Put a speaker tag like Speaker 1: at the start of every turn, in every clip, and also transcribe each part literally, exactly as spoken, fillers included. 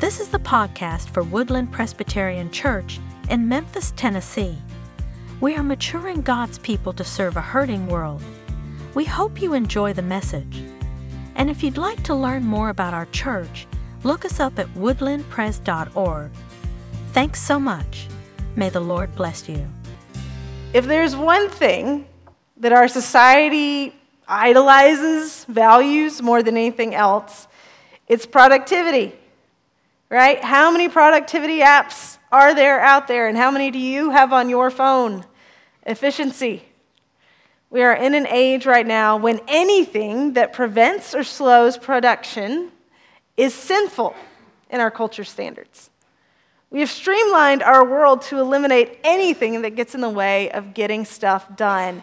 Speaker 1: This is the podcast for Woodland Presbyterian Church in Memphis, Tennessee. We are maturing God's people to serve a hurting world. We hope you enjoy the message. And if you'd like to learn more about our church, look us up at woodland pres dot org. Thanks so much. May the Lord bless you.
Speaker 2: If there's one thing that our society idolizes, values more than anything else, it's productivity, right? How many productivity apps are there out there, and how many do you have on your phone? Efficiency. We are in an age right now when anything that prevents or slows production is sinful in our culture standards. We have streamlined our world to eliminate anything that gets in the way of getting stuff done.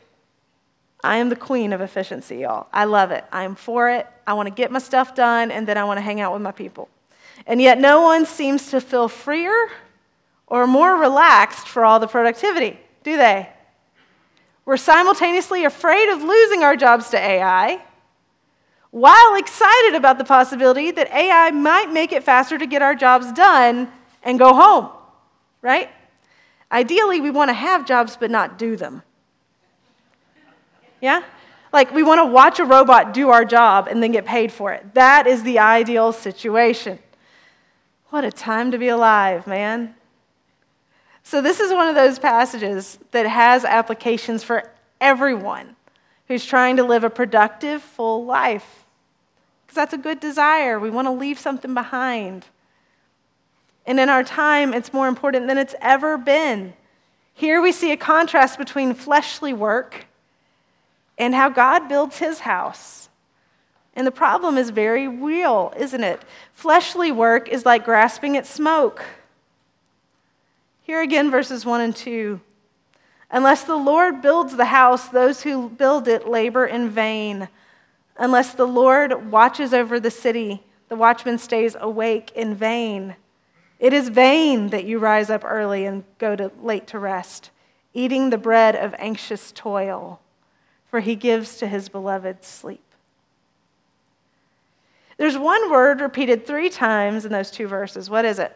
Speaker 2: I am the queen of efficiency, y'all. I love it. I am for it. I want to get my stuff done, and then I want to hang out with my people. And yet no one seems to feel freer or more relaxed for all the productivity, do they? We're simultaneously afraid of losing our jobs to A I, while excited about the possibility that A I might make it faster to get our jobs done and go home, right? Ideally, we want to have jobs but not do them. Yeah? Like, we want to watch a robot do our job and then get paid for it. That is the ideal situation. What a time to be alive, man. So this is one of those passages that has applications for everyone who's trying to live a productive, full life. Because that's a good desire. We want to leave something behind. And in our time, it's more important than it's ever been. Here we see a contrast between fleshly work and how God builds his house. And the problem is very real, isn't it? Fleshly work is like grasping at smoke. Here again, verses one and two. Unless the Lord builds the house, those who build it labor in vain. Unless the Lord watches over the city, the watchman stays awake in vain. It is vain that you rise up early and go to late to rest, eating the bread of anxious toil, for he gives to his beloved sleep. There's one word repeated three times in those two verses. What is it?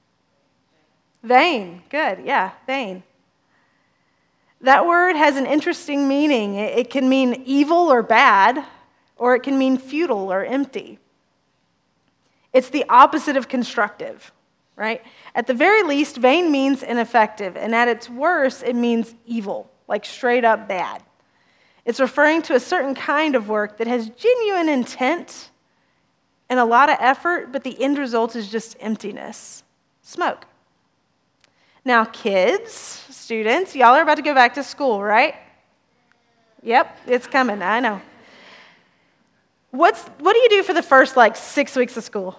Speaker 2: Vain. Good. Yeah, vain. That word has an interesting meaning. It can mean evil or bad, or it can mean futile or empty. It's the opposite of constructive, right? At the very least, vain means ineffective, and at its worst, it means evil, like straight up bad. It's referring to a certain kind of work that has genuine intent and a lot of effort, but the end result is just emptiness, smoke. Now, kids, students, y'all are about to go back to school, right? Yep, it's coming, I know. What's what do you do for the first, like, six weeks of school?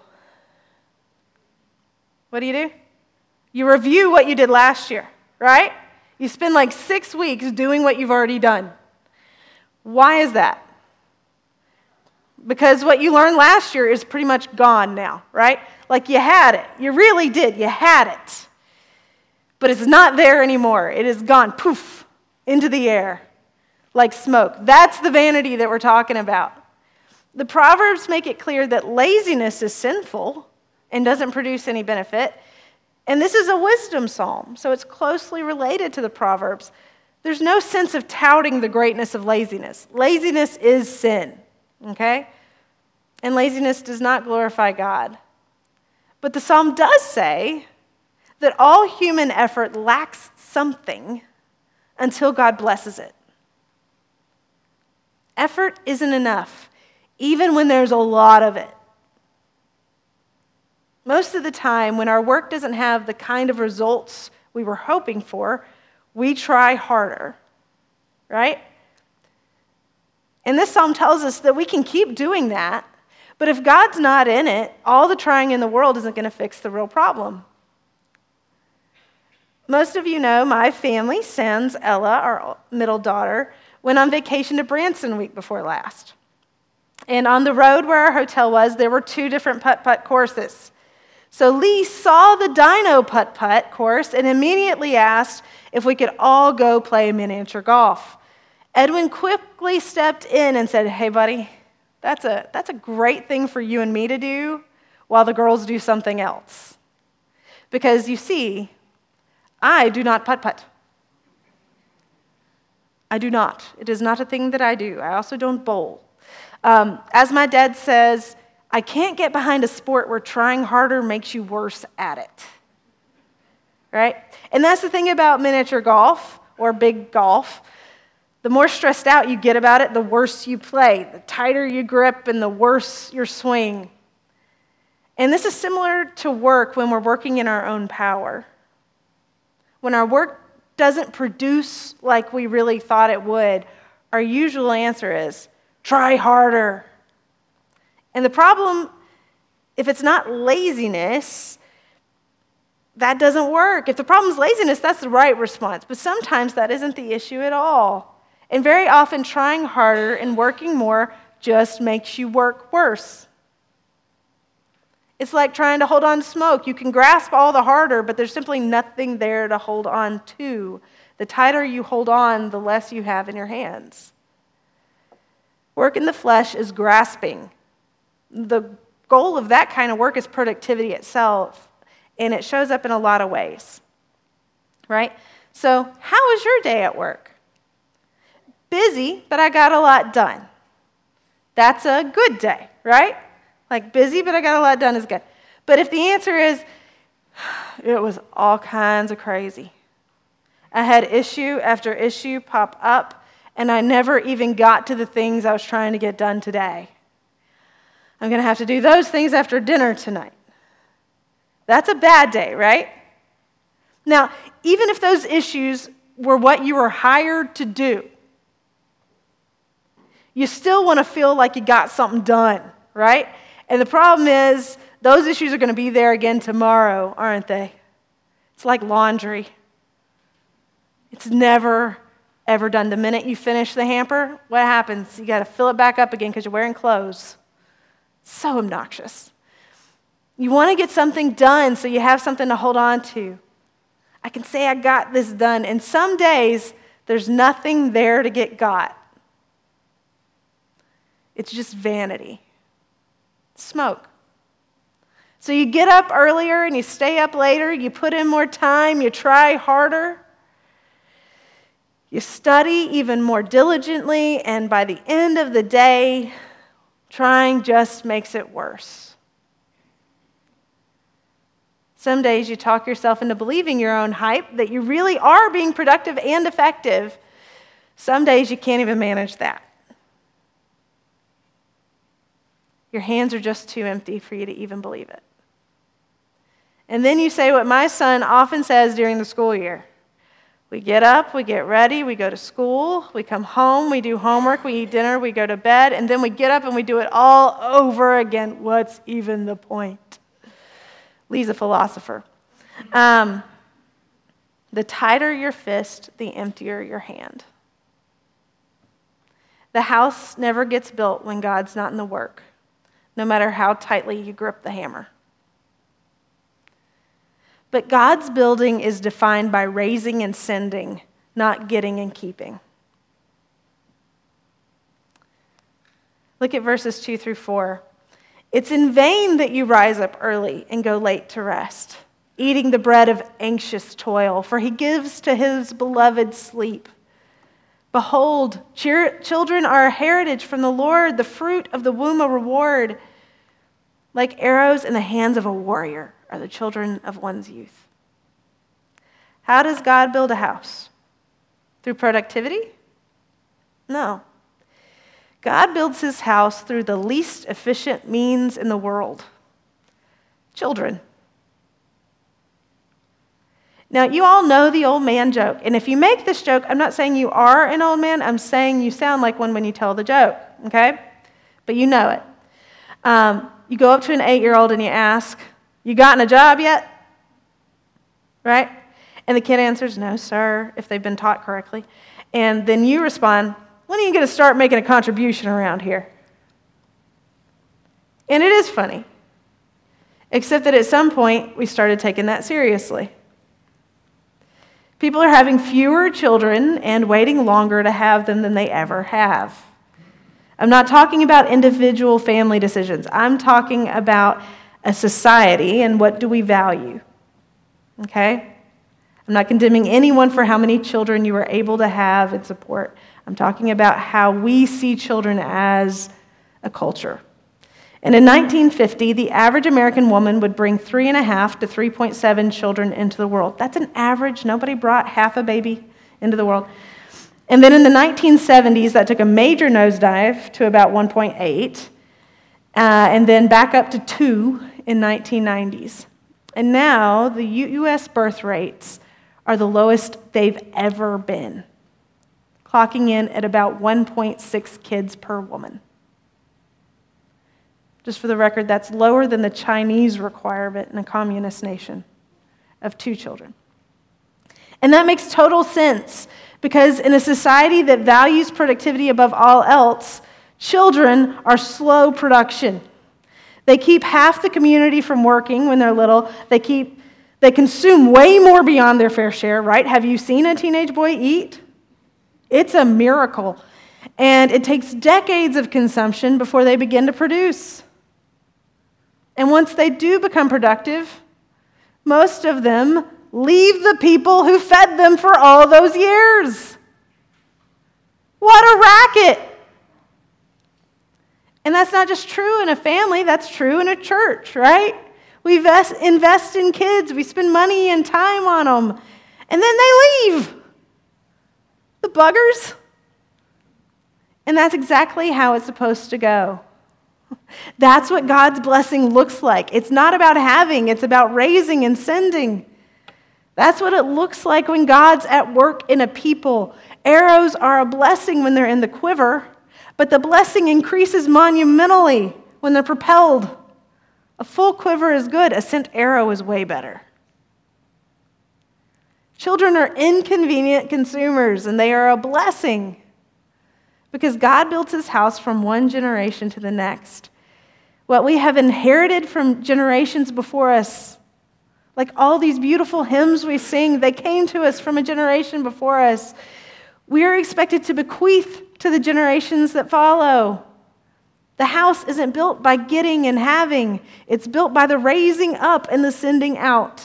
Speaker 2: What do you do? You review what you did last year, right? You spend, like, six weeks doing what you've already done. Why is that? Because what you learned last year is pretty much gone now, right? Like, you had it. You really did. You had it. But it's not there anymore. It is gone, poof, into the air, like smoke. That's the vanity that we're talking about. The Proverbs make it clear that laziness is sinful and doesn't produce any benefit. And this is a wisdom psalm, so it's closely related to the Proverbs. There's no sense of touting the greatness of laziness. Laziness is sin, okay? And laziness does not glorify God. But the psalm does say that all human effort lacks something until God blesses it. Effort isn't enough, even when there's a lot of it. Most of the time, when our work doesn't have the kind of results we were hoping for, we try harder, right? And this psalm tells us that we can keep doing that, but if God's not in it, all the trying in the world isn't going to fix the real problem. Most of you know my family, sans Ella, our middle daughter, went on vacation to Branson week before last. And on the road where our hotel was, there were two different putt-putt courses. So Lee saw the Dino putt-putt course and immediately asked if we could all go play miniature golf. Edwin quickly stepped in and said, "Hey, buddy, that's a, that's a great thing for you and me to do. while the girls do something else. Because you see, I do not putt-putt. I do not. It is not a thing that I do. I also don't bowl. Um, as my dad says, I can't get behind a sport where trying harder makes you worse at it. Right? And that's the thing about miniature golf or big golf. The more stressed out you get about it, the worse you play. The tighter you grip and the worse your swing. And this is similar to work when we're working in our own power. When our work doesn't produce like we really thought it would, our usual answer is, try harder. And the problem, if it's not laziness, that doesn't work. If the problem is laziness, that's the right response. But sometimes that isn't the issue at all. And very often trying harder and working more just makes you work worse. It's like trying to hold on to smoke. You can grasp all the harder, but there's simply nothing there to hold on to. The tighter you hold on, the less you have in your hands. Work in the flesh is grasping. The goal of that kind of work is productivity itself, and it shows up in a lot of ways, right? So how was your day at work? Busy, but I got a lot done. That's a good day, right? Like busy, but I got a lot done is good. But if the answer is, it was all kinds of crazy. I had issue after issue pop up, and I never even got to the things I was trying to get done today. I'm going to have to do those things after dinner tonight. That's a bad day, right? Now, even if those issues were what you were hired to do, you still want to feel like you got something done, right? And the problem is, those issues are going to be there again tomorrow, aren't they? It's like laundry. It's never, ever done. The minute you finish the hamper, what happens? You got to fill it back up again because you're wearing clothes. So obnoxious. You want to get something done so you have something to hold on to. I can say I got this done, and some days there's nothing there to get got. It's just vanity. Smoke. So you get up earlier and you stay up later, you put in more time, you try harder, you study even more diligently, and by the end of the day, trying just makes it worse. Some days you talk yourself into believing your own hype that you really are being productive and effective. Some days you can't even manage that. Your hands are just too empty for you to even believe it. And then you say what my son often says during the school year. We get up, we get ready, we go to school, we come home, we do homework, we eat dinner, we go to bed, and then we get up and we do it all over again. What's even the point? Lee's a philosopher. Um, the tighter your fist, the emptier your hand. The house never gets built when God's not in the work, no matter how tightly you grip the hammer. But God's building is defined by raising and sending, not getting and keeping. Look at verses two through four. It's in vain that you rise up early and go late to rest, eating the bread of anxious toil, for he gives to his beloved sleep. Behold, children are a heritage from the Lord, the fruit of the womb a reward. Like arrows in the hands of a warrior are the children of one's youth. How does God build a house? Through productivity? No. God builds his house through the least efficient means in the world. Children. Now, you all know the old man joke. And if you make this joke, I'm not saying you are an old man. I'm saying you sound like one when you tell the joke, okay? But you know it. Um, you go up to an eight-year-old and you ask, you gotten a job yet? Right? And the kid answers, no, sir, if they've been taught correctly. And then you respond, when are you going to start making a contribution around here? And it is funny, except that at some point we started taking that seriously. People are having fewer children and waiting longer to have them than they ever have. I'm not talking about individual family decisions. I'm talking about a society, and what do we value? Okay? I'm not condemning anyone for how many children you are able to have and support. I'm talking about how we see children as a culture. And in nineteen fifty, the average American woman would bring three and a half to three point seven children into the world. That's an average. Nobody brought half a baby into the world. And then in the nineteen seventies, that took a major nosedive to about one point eight, uh, and then back up to two in nineteen nineties. And now the U S birth rates are the lowest they've ever been, clocking in at about one point six kids per woman. Just for the record, that's lower than the Chinese requirement in a communist nation of two children. And that makes total sense, because in a society that values productivity above all else, children are slow production. They keep half the community from working when they're little. They keep, they consume way more beyond their fair share, right? Have you seen a teenage boy eat? It's a miracle. And it takes decades of consumption before they begin to produce. And once they do become productive, most of them leave the people who fed them for all those years. What a racket! And that's not just true in a family, that's true in a church, right? We invest, invest in kids, we spend money and time on them, and then they leave. The buggers. And that's exactly how it's supposed to go. That's what God's blessing looks like. It's not about having, it's about raising and sending. That's what it looks like when God's at work in a people. Arrows are a blessing when they're in the quiver, but the blessing increases monumentally when they're propelled. A full quiver is good, a sent arrow is way better. Children are inconvenient consumers, and they are a blessing, because God built his house from one generation to the next. What we have inherited from generations before us, like all these beautiful hymns we sing, they came to us from a generation before us. We are expected to bequeath to the generations that follow. The house isn't built by getting and having. It's built by the raising up and the sending out.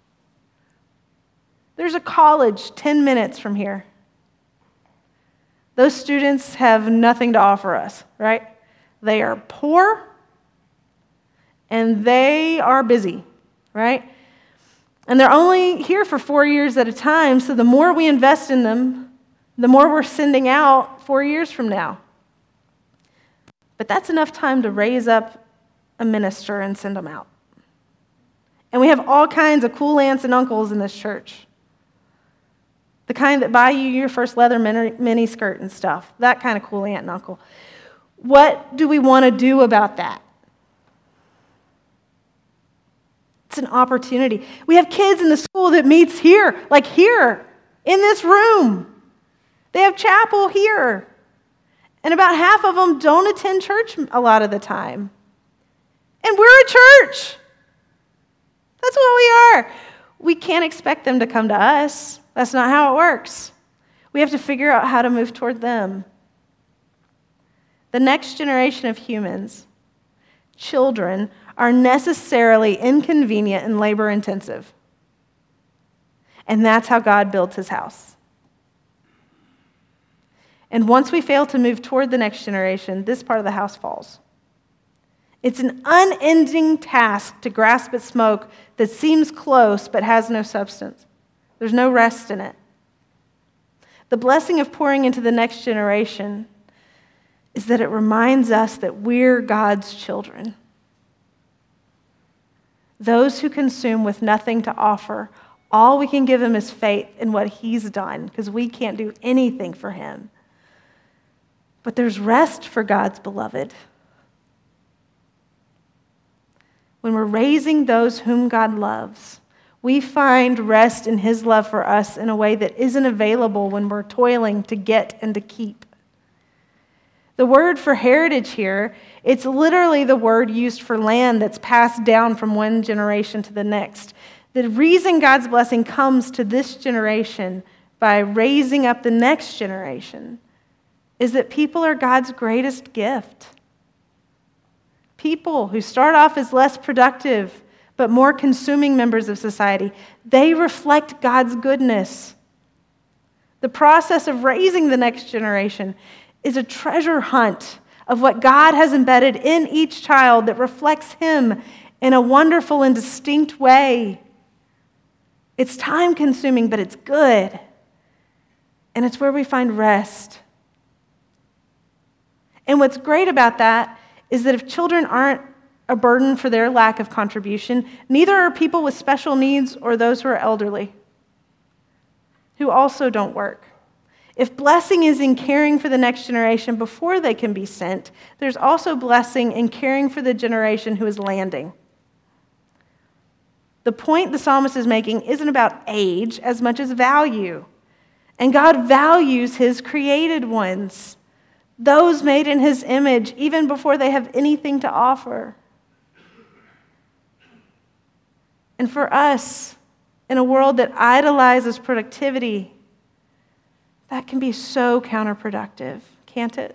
Speaker 2: There's a college ten minutes from here. Those students have nothing to offer us, right? They are poor and they are busy, right? And they're only here for four years at a time, so the more we invest in them, the more we're sending out four years from now. But that's enough time to raise up a minister and send them out. And we have all kinds of cool aunts and uncles in this church. The kind that buy you your first leather mini skirt and stuff. That kind of cool aunt and uncle. What do we want to do about that? It's an opportunity. We have kids in the school that meets here, like here, in this room. They have chapel here. And about half of them don't attend church a lot of the time. And we're a church. That's what we are. We can't expect them to come to us. That's not how it works. We have to figure out how to move toward them. The next generation of humans, children, are necessarily inconvenient and labor-intensive. And that's how God builds his house. And once we fail to move toward the next generation, this part of the house falls. It's an unending task to grasp at smoke that seems close but has no substance. There's no rest in it. The blessing of pouring into the next generation is that it reminds us that we're God's children. Those who consume with nothing to offer, all we can give him is faith in what he's done, because we can't do anything for him. But there's rest for God's beloved. When we're raising those whom God loves, we find rest in his love for us in a way that isn't available when we're toiling to get and to keep. The word for heritage here, it's literally the word used for land that's passed down from one generation to the next. The reason God's blessing comes to this generation by raising up the next generation is that people are God's greatest gift. people who start off as less productive but more consuming members of society, they reflect God's goodness. The process of raising the next generation is a treasure hunt of what God has embedded in each child that reflects Him in a wonderful and distinct way. It's time-consuming, but it's good. And it's where we find rest. And what's great about that is that if children aren't a burden for their lack of contribution, neither are people with special needs or those who are elderly, who also don't work. If blessing is in caring for the next generation before they can be sent, there's also blessing in caring for the generation who is landing. The point the psalmist is making isn't about age as much as value. And God values His created ones, those made in His image, even before they have anything to offer. And for us, in a world that idolizes productivity, that can be so counterproductive, can't it?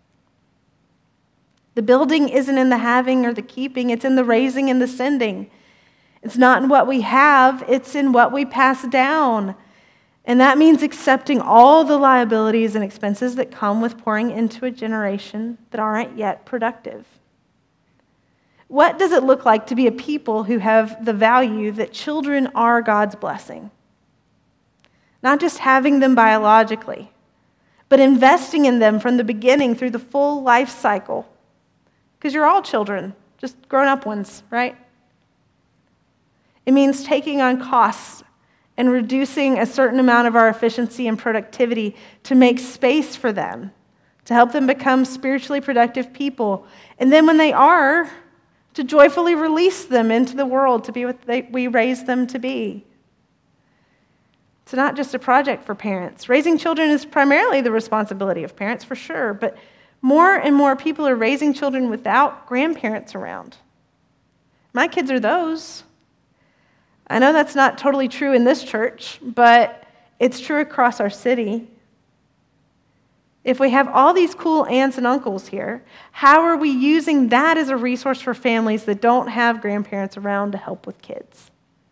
Speaker 2: The building isn't in the having or the keeping, it's in the raising and the sending. It's not in what we have, it's in what we pass down. And that means accepting all the liabilities and expenses that come with pouring into a generation that aren't yet productive. What does it look like to be a people who have the value that children are God's blessing? Not just having them biologically, but investing in them from the beginning through the full life cycle. Because you're all children, just grown-up ones, right? It means taking on costs and reducing a certain amount of our efficiency and productivity to make space for them, to help them become spiritually productive people. And then when they are, to joyfully release them into the world to be what they, we raised them to be. It's not just a project for parents. Raising children is primarily the responsibility of parents, for sure, but more and more people are raising children without grandparents around. My kids are those. I know that's not totally true in this church, but it's true across our city. If we have all these cool aunts and uncles here, how are we using that as a resource for families that don't have grandparents around to help with kids?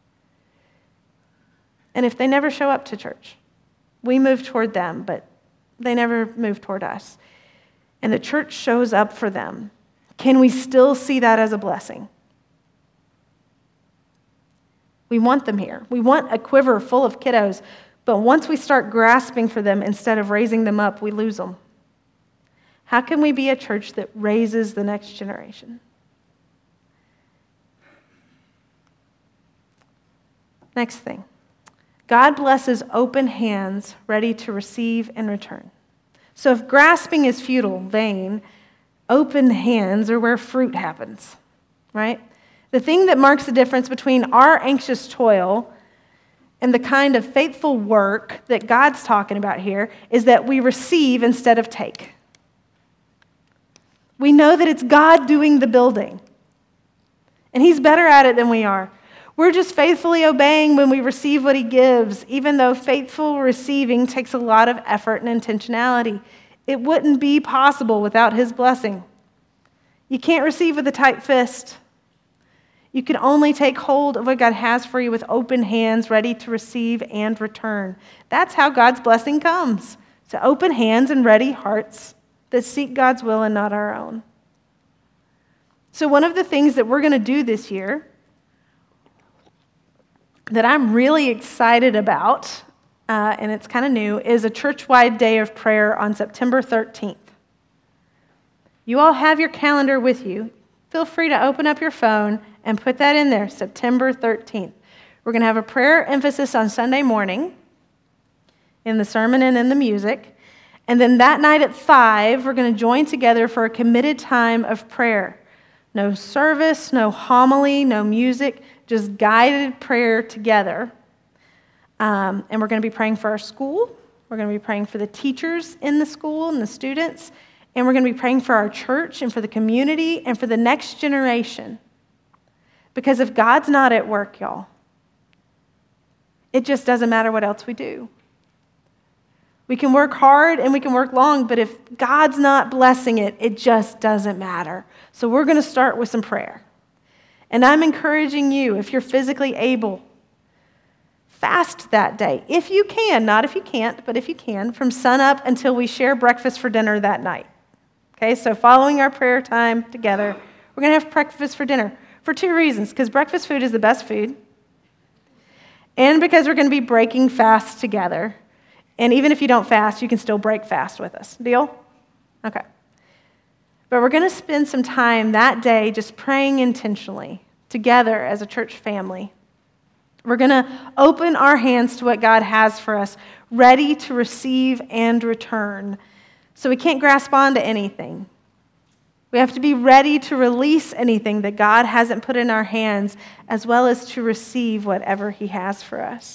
Speaker 2: And if they never show up to church, we move toward them, but they never move toward us. And the church shows up for them. Can we still see that as a blessing? We want them here. We want a quiver full of kiddos, but once we start grasping for them instead of raising them up, we lose them. How can we be a church that raises the next generation? Next thing. God blesses open hands ready to receive and return. So if grasping is futile, vain, open hands are where fruit happens, right? The thing that marks the difference between our anxious toil and the kind of faithful work that God's talking about here is that we receive instead of take. We know that it's God doing the building, and He's better at it than we are. We're just faithfully obeying when we receive what He gives, even though faithful receiving takes a lot of effort and intentionality. It wouldn't be possible without His blessing. You can't receive with a tight fist. You can only take hold of what God has for you with open hands, ready to receive and return. That's how God's blessing comes, to open hands and ready hearts that seek God's will and not our own. So one of the things that we're going to do this year that I'm really excited about, uh, and it's kind of new, is a church-wide day of prayer on September thirteenth. You all have your calendar with you. Feel free to open up your phone and put that in there, September thirteenth. We're going to have a prayer emphasis on Sunday morning in the sermon and in the music. And then that night at five, we're going to join together for a committed time of prayer. No service, no homily, no music, just guided prayer together. Um, and we're going to be praying for our school. We're going to be praying for the teachers in the school and the students. And we're going to be praying for our church and for the community and for the next generation. Because if God's not at work, y'all, it just doesn't matter what else we do. We can work hard and we can work long, but if God's not blessing it, it just doesn't matter. So we're going to start with some prayer. And I'm encouraging you, if you're physically able, fast that day. If you can, not if you can't, but if you can, from sunup until we share breakfast for dinner that night. Okay, so following our prayer time together, we're going to have breakfast for dinner for two reasons. Because breakfast food is the best food, and because we're going to be breaking fast together. And even if you don't fast, you can still break fast with us. Deal? Okay. But we're going to spend some time that day just praying intentionally together as a church family. We're going to open our hands to what God has for us, ready to receive and return. So we can't grasp onto anything. We have to be ready to release anything that God hasn't put in our hands, as well as to receive whatever He has for us.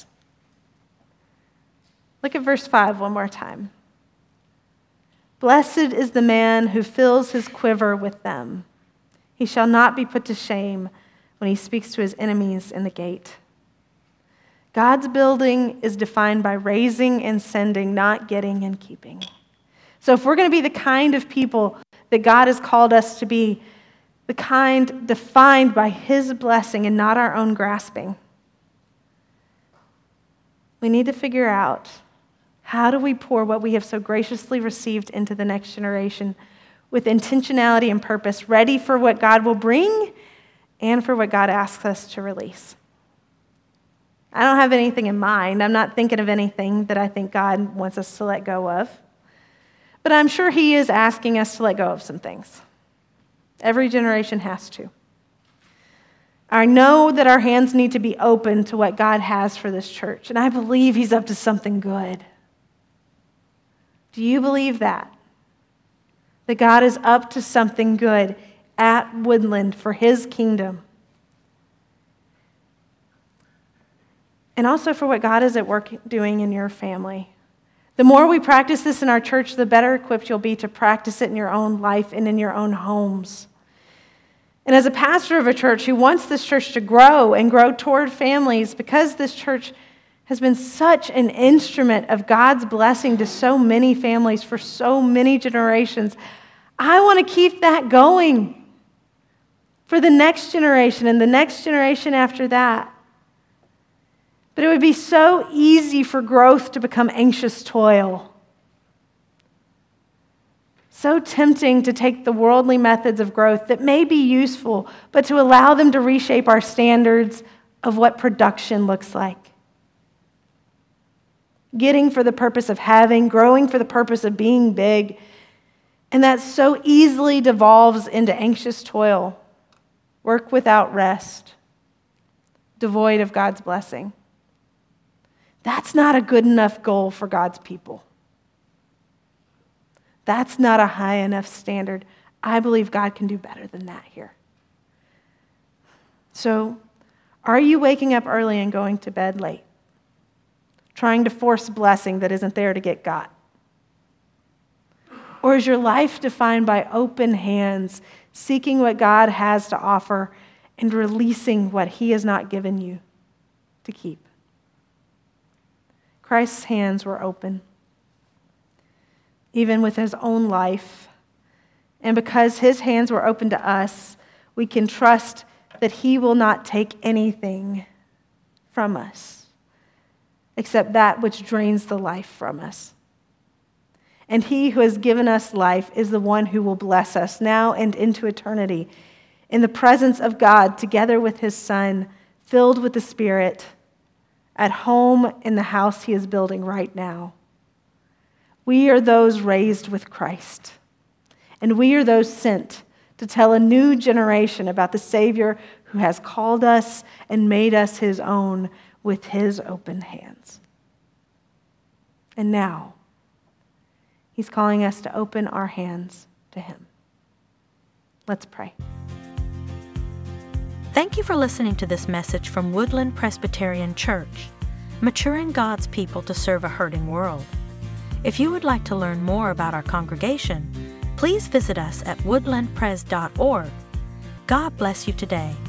Speaker 2: Look at verse five one more time. Blessed is the man who fills his quiver with them. He shall not be put to shame when he speaks to his enemies in the gate. God's building is defined by raising and sending, not getting and keeping. So if we're going to be the kind of people that God has called us to be, the kind defined by His blessing and not our own grasping, we need to figure out, how do we pour what we have so graciously received into the next generation with intentionality and purpose, ready for what God will bring and for what God asks us to release? I don't have anything in mind. I'm not thinking of anything that I think God wants us to let go of. But I'm sure He is asking us to let go of some things. Every generation has to. I know that our hands need to be open to what God has for this church, and I believe He's up to something good. Do you believe that? That God is up to something good at Woodland for His kingdom? And also for what God is at work doing in your family. The more we practice this in our church, the better equipped you'll be to practice it in your own life and in your own homes. And as a pastor of a church who wants this church to grow and grow toward families, because this church has been such an instrument of God's blessing to so many families for so many generations, I want to keep that going for the next generation and the next generation after that. But it would be so easy for growth to become anxious toil. So tempting to take the worldly methods of growth that may be useful, but to allow them to reshape our standards of what production looks like. Getting for the purpose of having, growing for the purpose of being big, and that so easily devolves into anxious toil, work without rest, devoid of God's blessing. That's not a good enough goal for God's people. That's not a high enough standard. I believe God can do better than that here. So, are you waking up early and going to bed late? Trying to force blessing that isn't there to get got? Or is your life defined by open hands, seeking what God has to offer and releasing what He has not given you to keep? Christ's hands were open, even with His own life. And because His hands were open to us, we can trust that He will not take anything from us except that which drains the life from us. And He who has given us life is the one who will bless us now and into eternity in the presence of God together with His Son, filled with the Spirit, at home in the house He is building right now. We are those raised with Christ, and we are those sent to tell a new generation about the Savior who has called us and made us His own with His open hands. And now, He's calling us to open our hands to Him. Let's pray.
Speaker 1: Thank you for listening to this message from Woodland Presbyterian Church, maturing God's people to serve a hurting world. If you would like to learn more about our congregation, please visit us at woodland pres dot org. God bless you today.